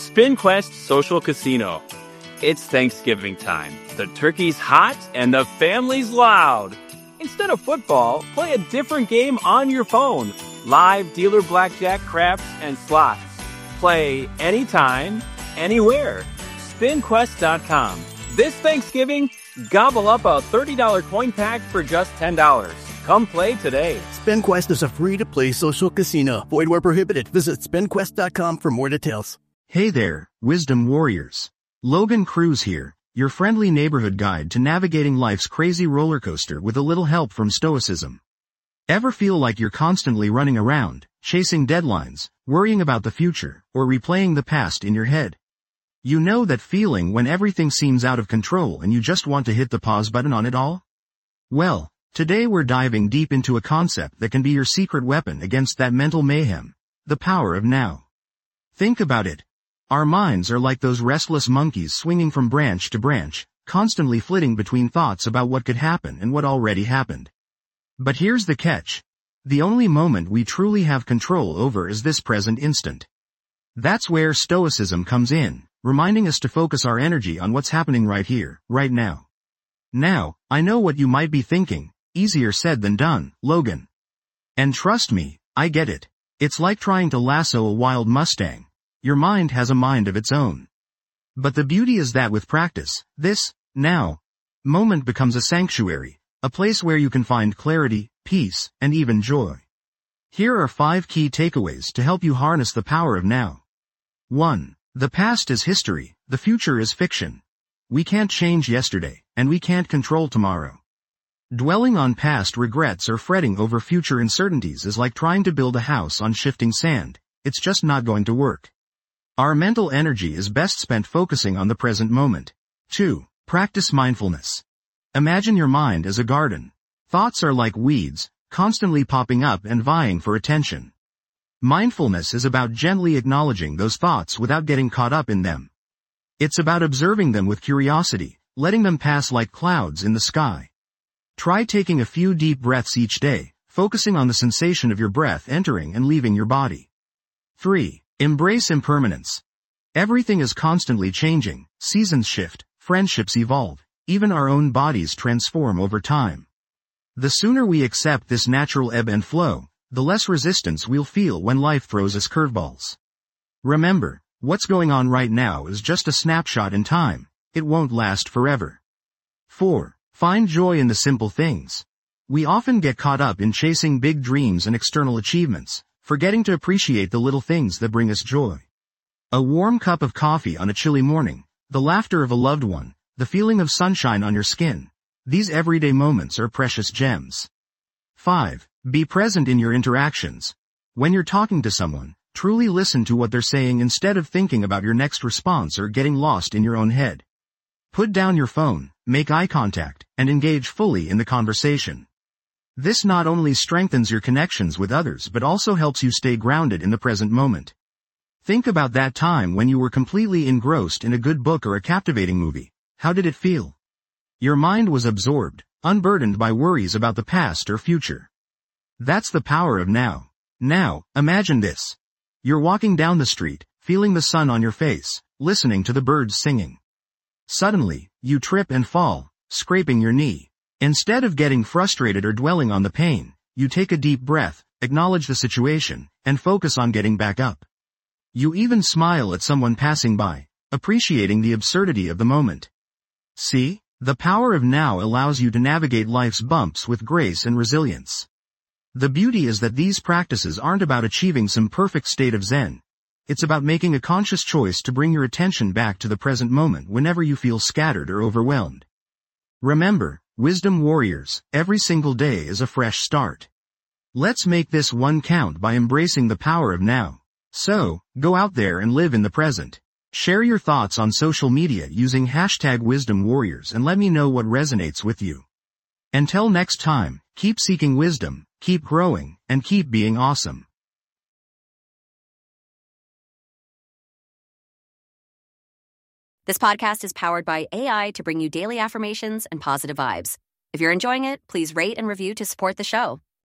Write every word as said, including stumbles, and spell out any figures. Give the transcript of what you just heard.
SpinQuest Social Casino. It's Thanksgiving time. The turkey's hot and the family's loud. Instead of football, play a different game on your phone. Live dealer blackjack, craps, and slots. Play anytime, anywhere. spin quest dot com. This Thanksgiving, gobble up a thirty dollars coin pack for just ten dollars. Come play today. SpinQuest is a free-to-play social casino. Void where prohibited. Visit spin quest dot com for more details. Hey there, Wisdom Warriors. Logan Cruz here, your friendly neighborhood guide to navigating life's crazy roller coaster with a little help from Stoicism. Ever feel like you're constantly running around, chasing deadlines, worrying about the future, or replaying the past in your head? You know that feeling when everything seems out of control and you just want to hit the pause button on it all? Well, today we're diving deep into a concept that can be your secret weapon against that mental mayhem, the power of now. Think about it. Our minds are like those restless monkeys swinging from branch to branch, constantly flitting between thoughts about what could happen and what already happened. But here's the catch. The only moment we truly have control over is this present instant. That's where Stoicism comes in, reminding us to focus our energy on what's happening right here, right now. Now, I know what you might be thinking, easier said than done, Logan. And trust me, I get it. It's like trying to lasso a wild Mustang. Your mind has a mind of its own. But the beauty is that with practice, this, now, moment becomes a sanctuary, a place where you can find clarity, peace, and even joy. Here are five key takeaways to help you harness the power of now. one. The past is history, the future is fiction. We can't change yesterday, and we can't control tomorrow. Dwelling on past regrets or fretting over future uncertainties is like trying to build a house on shifting sand. It's just not going to work. Our mental energy is best spent focusing on the present moment. two. Practice mindfulness. Imagine your mind as a garden. Thoughts are like weeds, constantly popping up and vying for attention. Mindfulness is about gently acknowledging those thoughts without getting caught up in them. It's about observing them with curiosity, letting them pass like clouds in the sky. Try taking a few deep breaths each day, focusing on the sensation of your breath entering and leaving your body. three. Embrace impermanence. Everything is constantly changing, seasons shift, friendships evolve, even our own bodies transform over time. The sooner we accept this natural ebb and flow, the less resistance we'll feel when life throws us curveballs. Remember, what's going on right now is just a snapshot in time. It won't last forever. four. Find joy in the simple things. We often get caught up in chasing big dreams and external achievements, forgetting to appreciate the little things that bring us joy. A warm cup of coffee on a chilly morning, the laughter of a loved one, the feeling of sunshine on your skin. These everyday moments are precious gems. five. Be present in your interactions. When you're talking to someone, truly listen to what they're saying instead of thinking about your next response or getting lost in your own head. Put down your phone, make eye contact, and engage fully in the conversation. This not only strengthens your connections with others but also helps you stay grounded in the present moment. Think about that time when you were completely engrossed in a good book or a captivating movie. How did it feel? Your mind was absorbed, unburdened by worries about the past or future. That's the power of now. Now, imagine this. You're walking down the street, feeling the sun on your face, listening to the birds singing. Suddenly, you trip and fall, scraping your knee. Instead of getting frustrated or dwelling on the pain, you take a deep breath, acknowledge the situation, and focus on getting back up. You even smile at someone passing by, appreciating the absurdity of the moment. See, the power of now allows you to navigate life's bumps with grace and resilience. The beauty is that these practices aren't about achieving some perfect state of Zen. It's about making a conscious choice to bring your attention back to the present moment whenever you feel scattered or overwhelmed. Remember, Wisdom Warriors, every single day is a fresh start. Let's make this one count by embracing the power of now. So, go out there and live in the present. Share your thoughts on social media using hashtag Wisdom Warriors and let me know what resonates with you. Until next time, keep seeking wisdom, keep growing, and keep being awesome. This podcast is powered by A I to bring you daily affirmations and positive vibes. If you're enjoying it, please rate and review to support the show.